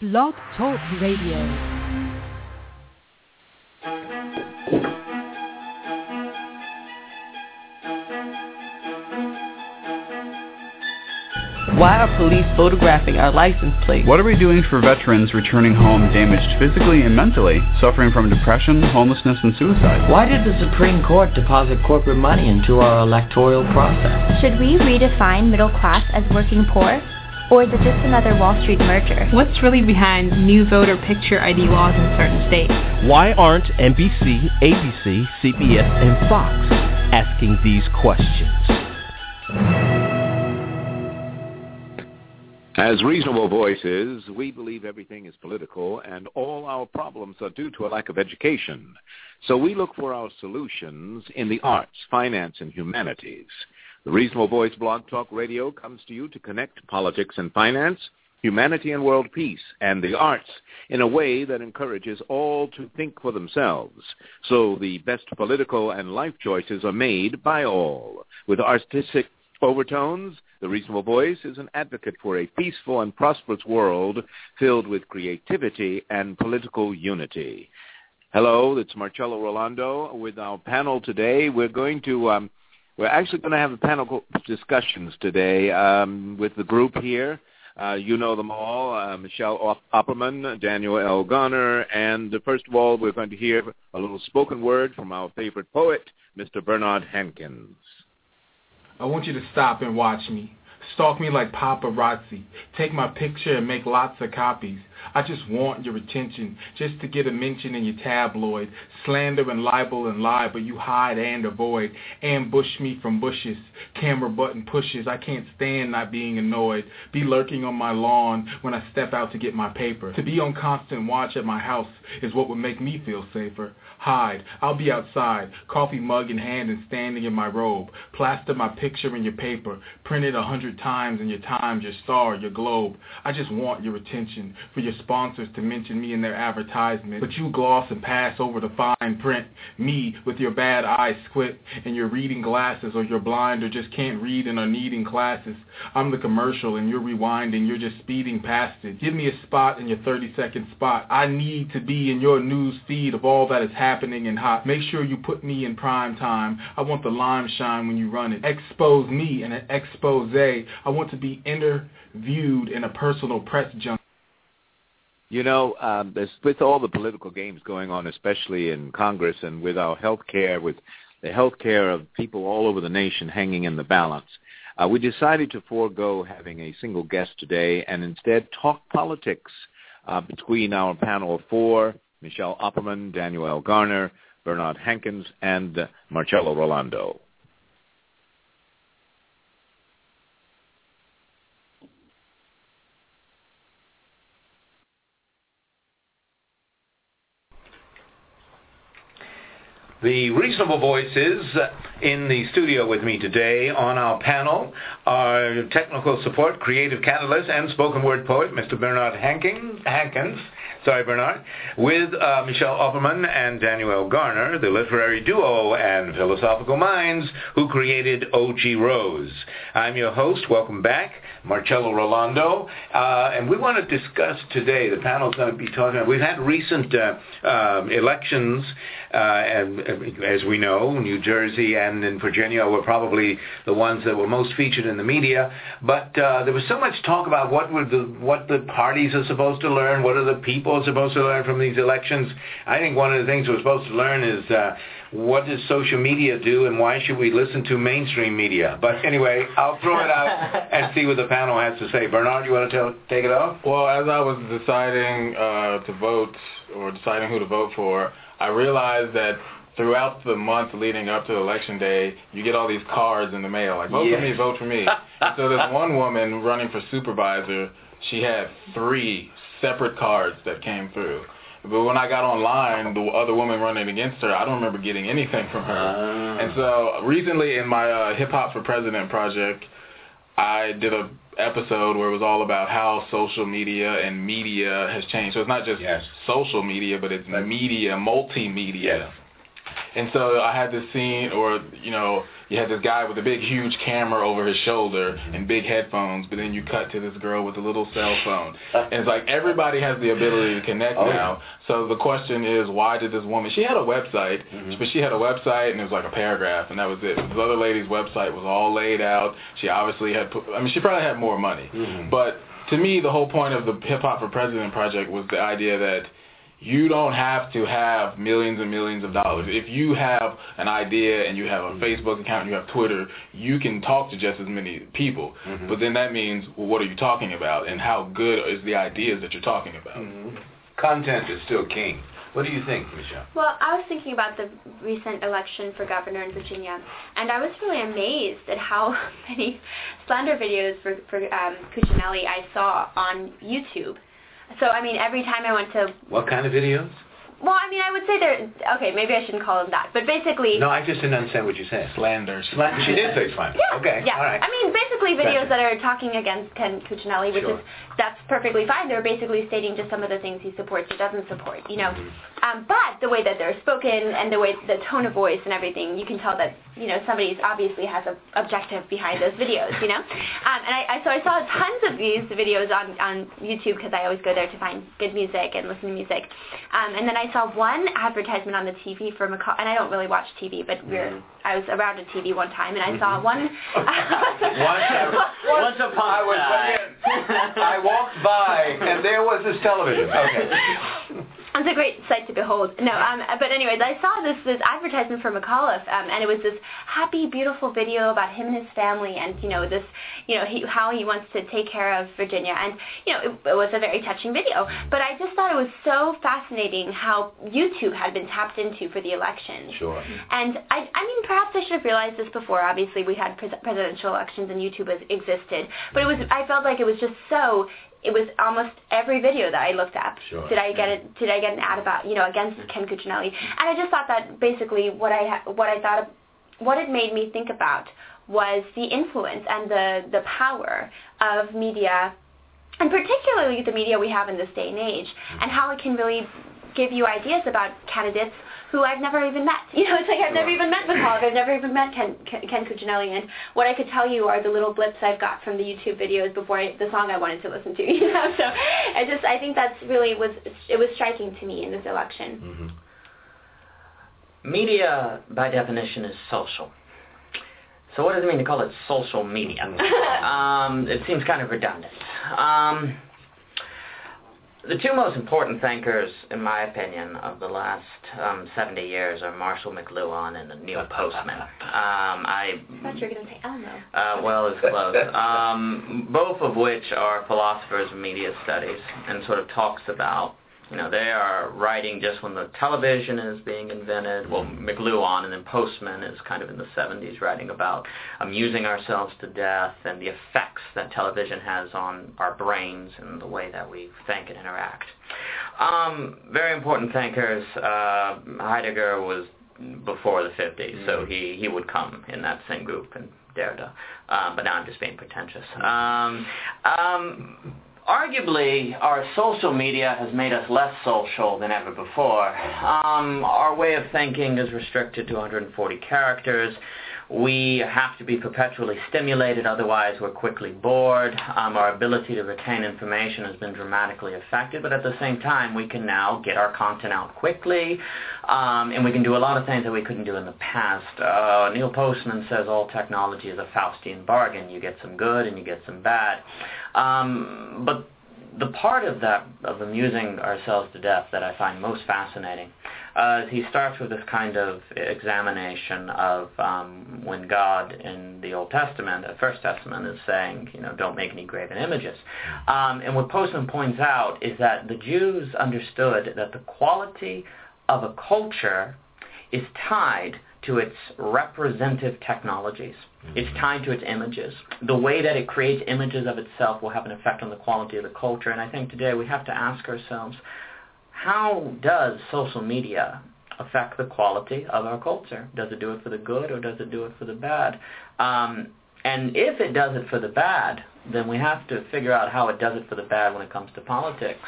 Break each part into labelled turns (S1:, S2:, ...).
S1: Blog Talk Radio.
S2: Why are police photographing our license plates?
S3: What are we doing for veterans returning home damaged physically and mentally, suffering from depression, homelessness, and suicide?
S2: Why did the Supreme Court deposit corporate money into our electoral process?
S4: Should we redefine middle class as working poor? Or is it just another Wall Street merger?
S5: What's really behind new voter picture ID laws in certain states?
S6: Why aren't NBC, ABC, CBS, and Fox asking these questions?
S7: As Reasonable Voices, we believe everything is political and all our problems are due to a lack of education. So we look for our solutions in the arts, finance, and humanities. The Reasonable Voice Blog Talk Radio comes to you to connect politics and finance, humanity and world peace, and the arts in a way that encourages all to think for themselves. So the best political and life choices are made by all. With artistic overtones, The Reasonable Voice is an advocate for a peaceful and prosperous world filled with creativity and political unity. Hello, it's Marcello Rolando with our panel today. We're actually going to have a panel discussions today with the group here. You know them all, Michelle Opperman, Daniel L. Garner, and first of all, we're going to hear a little spoken word from our favorite poet, Mr. Bernard Hankins.
S8: I want you to stop and watch me. Stalk me like paparazzi. Take my picture and make lots of copies. I just want your attention, just to get a mention in your tabloid. Slander and libel and lie, but you hide and avoid. Ambush me from bushes. Camera button pushes. I can't stand not being annoyed. Be lurking on my lawn when I step out to get my paper. To be on constant watch at my house is what would make me feel safer. Hide. I'll be outside, coffee mug in hand and standing in my robe. Plaster my picture in your paper. Print it 100 times in your Times, your Star, your Globe. I just want your attention, for your sponsors to mention me in their advertisement. But you gloss and pass over the fine print. Me with your bad eyes squint and your reading glasses, or you're blind or just can't read and are needing classes. I'm the commercial and you're rewinding, you're just speeding past it. Give me a spot in your 30-second spot. I need to be in your news feed of all that is happening and hot. Make sure you put me in prime time. I want the lime shine when you run it. Expose me in an expose. I want to be interviewed in a personal press junk.
S7: You know, with all the political games going on, especially in Congress and with our health care, with the health care of people all over the nation hanging in the balance, we decided to forego having a single guest today and instead talk politics between our panel of four, Michelle Opperman, Daniel L. Garner, Bernard Hankins, and Marcello Rolando. The Reasonable Voices in the studio with me today on our panel are technical support, creative catalyst, and spoken word poet, Mr. Bernard Hankins. Sorry, Bernard. With Michelle Opperman and Daniel L. Garner, the literary duo and philosophical minds who created O.G. Rose. I'm your host. Welcome back, Marcello Rolando. And we want to discuss today, the panel's going to be talking about, we've had recent elections, and as we know, New Jersey and in Virginia were probably the ones that were most featured in the media. But there was so much talk about what the parties are supposed to learn, what are the people are supposed to learn from these elections. I think one of the things we're supposed to learn is what does social media do and why should we listen to mainstream media? But anyway, I'll throw it out and see what the panel has to say. Bernard, you want to take it off?
S8: Well, as I was deciding to vote or deciding who to vote for, I realized that throughout the month leading up to Election Day, you get all these cards in the mail, like, vote for me, vote for me. So there's one woman running for supervisor, she had 3 separate cards that came through. But when I got online, the other woman running against her, I don't remember getting anything from her. And so recently in my Hip Hop for President project, I did an episode where it was all about how social media and media has changed. So it's not just social media, but it's media, multimedia. And so I had this scene, or, you know, you had this guy with a big, huge camera over his shoulder and big headphones, but then you cut to this girl with a little cell phone. And it's like everybody has the ability to connect now. So the question is, why did this woman, she had a website, but she had a website and it was like a paragraph, and that was it. This other lady's website was all laid out. She obviously had, she probably had more money. But to me, the whole point of the Hip Hop for President project was the idea that you don't have to have millions and millions of dollars. If you have an idea and you have a Facebook account and you have Twitter, you can talk to just as many people. But then that means, well, what are you talking about, and how good is the ideas that you're talking about?
S7: Content is still king. What do you think, Michelle?
S4: Well, I was thinking about the recent election for governor in Virginia, and I was really amazed at how many slander videos for Cuccinelli I saw on YouTube. So, I mean, every time I went to...
S7: What kind of videos?
S4: Well, I mean, I would say they're... Okay, maybe I shouldn't call them that, but basically...
S7: No, I just didn't understand what you said.
S8: Slander.
S7: She did say slander.
S4: Yeah,
S7: okay,
S4: yeah.
S7: All right.
S4: I mean, basically videos that are talking against Ken Cuccinelli, which is... That's perfectly fine. They're basically stating just some of the things he supports or doesn't support, you know. But the way that they're spoken and the way, the tone of voice and everything, you can tell that, you know, somebody obviously has an objective behind those videos, you know. So I saw tons of these videos on YouTube because I always go there to find good music and listen to music. And then I saw one advertisement on the TV for Macaulay, and I don't really watch TV, but I was around a TV one time, and I saw one.
S2: Once upon a time.
S7: I walked by, and there was this television. Okay.
S4: It's a great sight to behold. No, but anyways, I saw this advertisement for McAuliffe, and it was this happy, beautiful video about him and his family, and how he wants to take care of Virginia, and it was a very touching video. But I just thought it was so fascinating how YouTube had been tapped into for the election.
S7: Sure.
S4: And I mean, perhaps I should have realized this before. Obviously, we had presidential elections, and YouTube existed, but I felt like it was just so. It was almost every video that I looked at.
S7: Sure.
S4: Did I get an ad about against Ken Cuccinelli? And I just thought that basically what it made me think about was the influence and the power of media, and particularly the media we have in this day and age, and how it can really give you ideas about candidates who I've never even met. It's like I've never even met McAuliffe. I've never even met Ken Cuccinelli. And what I could tell you are the little blips I've got from the YouTube videos before the song I wanted to listen to. So I think that's really it was striking to me in this election.
S2: Media, by definition, is social. So what does it mean to call it social media? It seems kind of redundant. The two most important thinkers, in my opinion, of the last 70 years are Marshall McLuhan and Neil Postman.
S4: I thought you were going to say Elmo.
S2: Well, it's close. Both of which are philosophers of media studies, and sort of talks about, they are writing just when the television is being invented. Well, McLuhan, and then Postman is kind of in the 70s writing about amusing ourselves to death and the effects that television has on our brains and the way that we think and interact. Very important thinkers. Heidegger was before the 50s, so he would come in that same group, and Derrida. But now I'm just being pretentious. Arguably, our social media has made us less social than ever before. Our way of thinking is restricted to 140 characters. We have to be perpetually stimulated, otherwise we're quickly bored. Our ability to retain information has been dramatically affected, but at the same time, we can now get our content out quickly, and we can do a lot of things that we couldn't do in the past. Neil Postman says all technology is a Faustian bargain. You get some good and you get some bad. But the part of that, of amusing ourselves to death, that I find most fascinating, he starts with this kind of examination of when God in the Old Testament, the First Testament, is saying, don't make any graven images. And what Postman points out is that the Jews understood that the quality of a culture is tied to its representative technologies. It's tied to its images. The way that it creates images of itself will have an effect on the quality of the culture. And I think today we have to ask ourselves, how does social media affect the quality of our culture? Does it do it for the good, or does it do it for the bad? And if it does it for the bad, then we have to figure out how it does it for the bad when it comes to politics.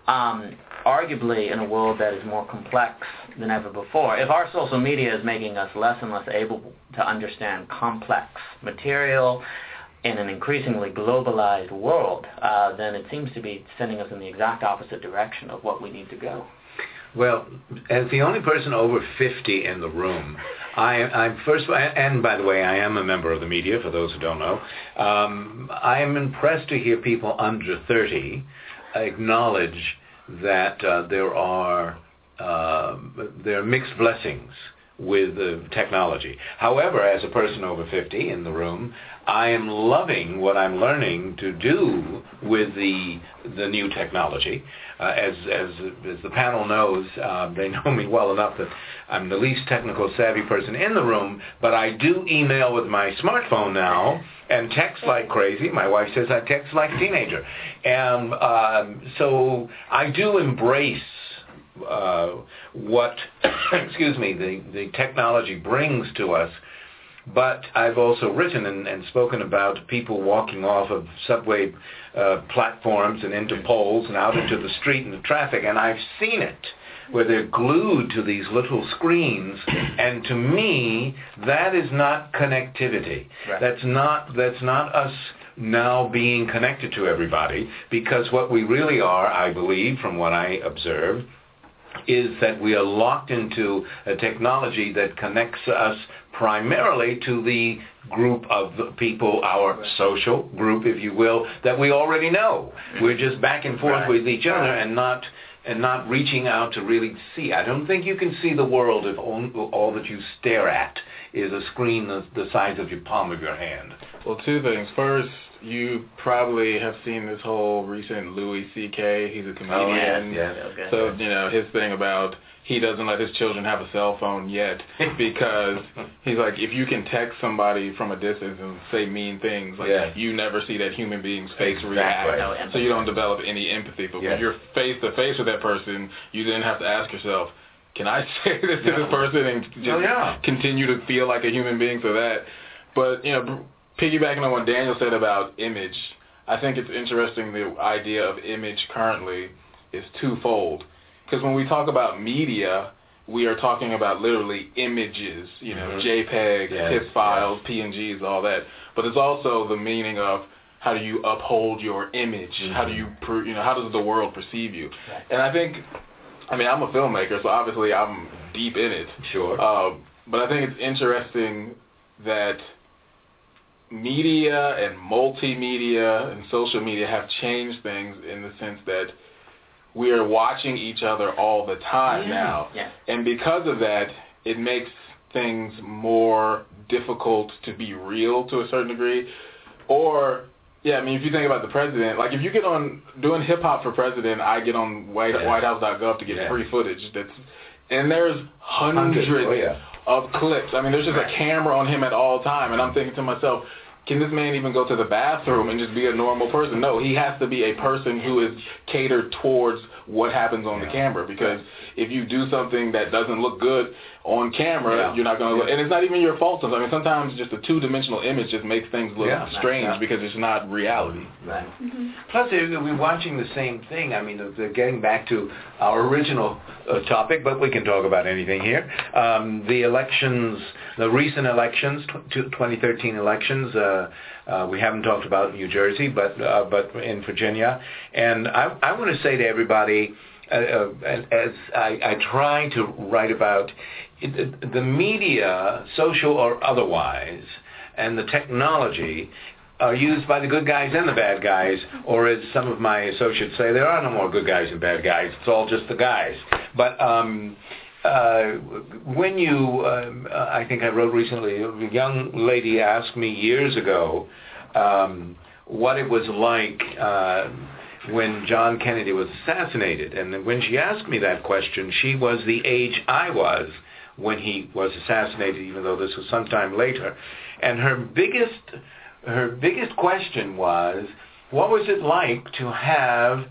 S2: arguably in a world that is more complex than ever before, if our social media is making us less and less able to understand complex material in an increasingly globalized world, then it seems to be sending us in the exact opposite direction of what we need to go.
S7: Well, as the only person over 50 in the room, I'm first, and by the way, I am a member of the media, for those who don't know. I am impressed to hear people under 30 acknowledge that there are mixed blessings with technology. However, as a person over 50 in the room, I am loving what I'm learning to do with the new technology. As the panel knows, they know me well enough that I'm the least technical savvy person in the room, but I do email with my smartphone now and text like crazy. My wife says I text like a teenager. And so I do embrace what, the technology brings to us. But I've also written and spoken about people walking off of subway platforms and into poles and out into the street and the traffic, and I've seen it, where they're glued to these little screens, and to me, that is not connectivity. Right. That's not us now being connected to everybody, because what we really are, I believe, from what I observe, is that we are locked into a technology that connects us primarily to the group of people, our social group, if you will, that we already know. We're just back and forth with each other and not reaching out to really see. I don't think you can see the world if all that you stare at is a screen the size of your palm of your hand.
S8: Well, two things. First, you probably have seen this whole recent Louis C.K. He's a comedian.
S2: Oh, yes. Okay.
S8: So, his thing about he doesn't let his children have a cell phone yet because he's like, if you can text somebody from a distance and say mean things, you never see that human being's face react. So you don't develop any empathy. But when you're face to face with that person, you then have to ask yourself, can I say this to this person and just continue to feel like a human being? But piggybacking on what Daniel said about image, I think it's interesting the idea of image currently is twofold. Because when we talk about media, we are talking about literally images, JPEG, TIFF files, PNGs, all that. But it's also the meaning of how do you uphold your image? How do you, how does the world perceive you? And I think, I'm a filmmaker, so obviously I'm deep in it.
S7: Sure.
S8: But I think it's interesting that media and multimedia and social media have changed things in the sense that we are watching each other all the time now. Yeah. And because of that, it makes things more difficult to be real to a certain degree. Or, if you think about the president, like if you get on doing hip-hop for president, I get on whitehouse.gov to get free footage. And there's hundreds of clips. There's just a camera on him at all time. And I'm thinking to myself, can this man even go to the bathroom and just be a normal person? No, he has to be a person who is catered towards what happens on the camera. Because if you do something that doesn't look good on camera, you're not going to look. And it's not even your fault. Sometimes just a two-dimensional image just makes things look strange because it's not reality.
S7: Right. Plus, we're watching the same thing. They're getting back to our original topic, but we can talk about anything here. The elections, the recent elections, 2013 elections, we haven't talked about New Jersey, but in Virginia. And I want to say to everybody, as I try to write about the media, social or otherwise, and the technology are used by the good guys and the bad guys, or as some of my associates say, there are no more good guys and bad guys. It's all just the guys. But when you, I think I wrote recently, a young lady asked me years ago what it was like when John Kennedy was assassinated. And when she asked me that question, she was the age I was when he was assassinated, even though this was sometime later. And her biggest question was, what was it like to have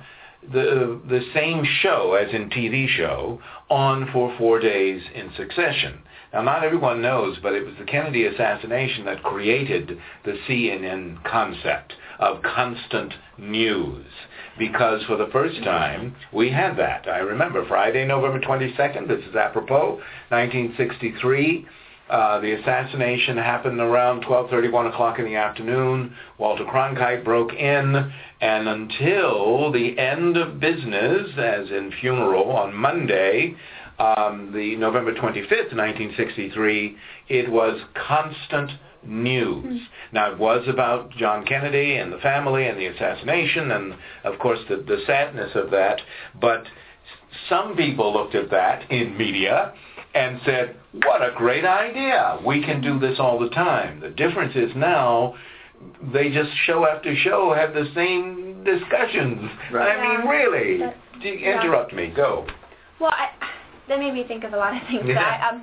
S7: the same show, as in TV show, on for 4 days in succession? Now, not everyone knows, but it was the Kennedy assassination that created the CNN concept of constant news. Because for the first time, we had that. I remember Friday, November 22nd, this is apropos, 1963. The assassination happened around 12:30, 1 o'clock in the afternoon. Walter Cronkite broke in, and until the end of business, as in funeral, on Monday, the November 25th, 1963, it was constant news. Now, it was about John Kennedy and the family and the assassination and, of course, the sadness of that. But some people looked at that in media and said, what a great idea. We can do this all the time. The difference is now they just show after show have the same discussions. Right. I mean, really. Interrupt me. Go.
S4: Well, that made me think of a lot of things.
S7: Yeah.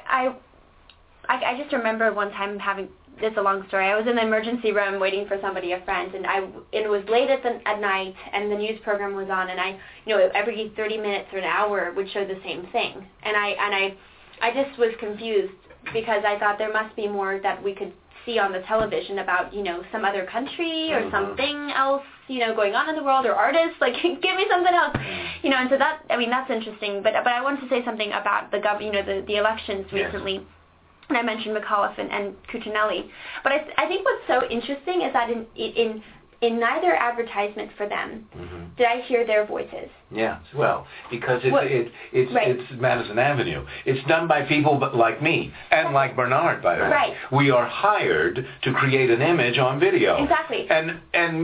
S4: I just remember one time having, it's a long story, I was in the emergency room waiting for somebody, a friend, and it was late at night, and the news program was on, and every 30 minutes or an hour would show the same thing. And I just was confused because I thought there must be more that we could see on the television about, some other country or something else, going on in the world, or artists, like, give me something else, and so that's interesting. But I wanted to say something about the elections recently. Yes. And I mentioned McAuliffe and Cuccinelli. But I think what's so interesting is that in neither advertisement for them did I hear their voices.
S7: Yeah, well, because it's Madison Avenue. It's done by people like me and like Bernard, by the way.
S4: Right.
S7: We are hired to create an image on video.
S4: Exactly.
S7: And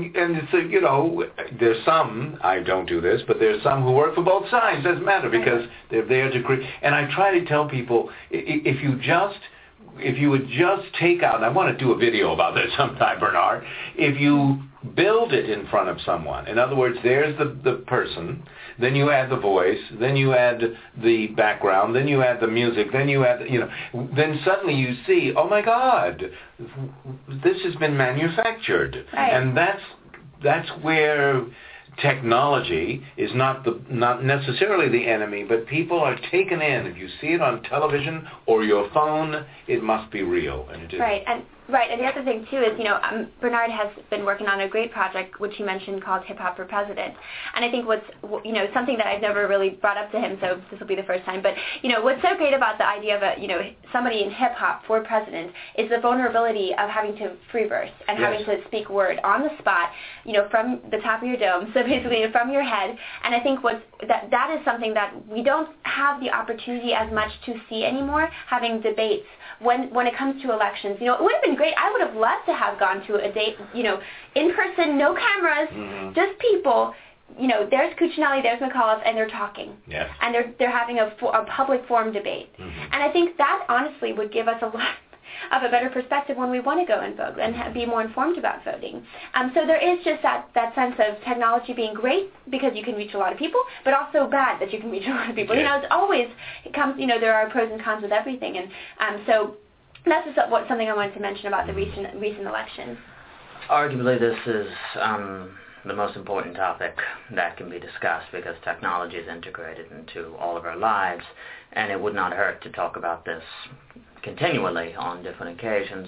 S7: so, there's some, I don't do this, but there's some who work for both sides. Doesn't matter because they're there to create. And I try to tell people, if you would just take out, and I want to do a video about this sometime, Bernard, if you build it in front of someone, in other words, there's the person, then you add the voice, then you add the background, then you add the music, then you add, then suddenly you see, oh my God, this has been manufactured.
S4: Right.
S7: And that's where technology is not necessarily the enemy, but people are taken in. If you see it on television or your phone, it must be real, and it is.
S4: Right, and the other thing too is, Bernard has been working on a great project, which he mentioned, called Hip Hop for President. And I think what's, something that I've never really brought up to him, so this will be the first time, but, what's so great about the idea of somebody in hip hop for president is the vulnerability of having to free verse and having to speak word on the spot, from the top of your dome, so basically from your head. And I think that is something that we don't have the opportunity as much to see anymore, having debates when it comes to elections. It would have been great. I would have loved to have gone to a date, in person, no cameras, just people. There's Cuccinelli, there's McAuliffe, and they're talking.
S7: Yes. And
S4: they're having a public forum debate. And I think that honestly would give us a lot of a better perspective when we want to go and vote and be more informed about voting. So there is just that sense of technology being great because you can reach a lot of people, but also bad that you can reach a lot of people.
S7: Yes.
S4: It comes, there are pros and cons with everything. And so that's just something I wanted to mention about the recent elections.
S2: Arguably, this is the most important topic that can be discussed because technology is integrated into all of our lives, and it would not hurt to talk about this continually on different occasions.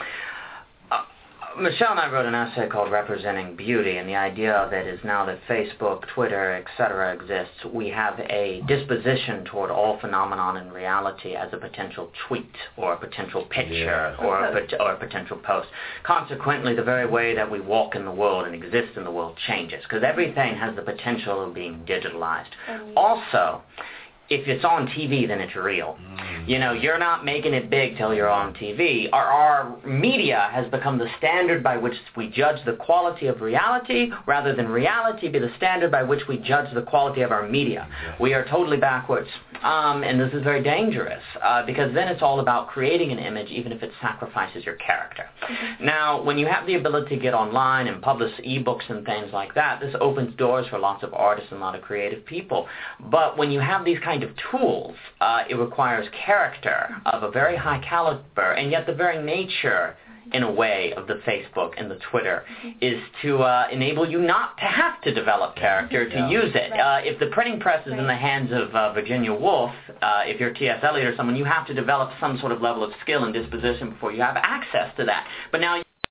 S2: Michelle and I wrote an essay called Representing Beauty, and the idea that is now that Facebook, Twitter, etc. exists, we have a disposition toward all phenomenon in reality as a potential tweet or a potential picture or a potential post. Consequently, the very way that we walk in the world and exist in the world changes because everything has the potential of being digitalized. Also, if it's on TV, then it's real. You're not making it big till you're on TV. Our media has become the standard by which we judge the quality of reality rather than reality be the standard by which we judge the quality of our media. We are totally backwards. And this is very dangerous because then it's all about creating an image even if it sacrifices your character. Now, when you have the ability to get online and publish ebooks and things like that, this opens doors for lots of artists and a lot of creative people. But when you have these kind of tools, it requires character of a very high caliber, and yet the very nature in a way, of the Facebook and the Twitter, is to enable you not to have to develop character to use it. If the printing press is in the hands of Virginia Woolf, if you're T.S. Eliot or someone, you have to develop some sort of level of skill and disposition before you have access to that. But now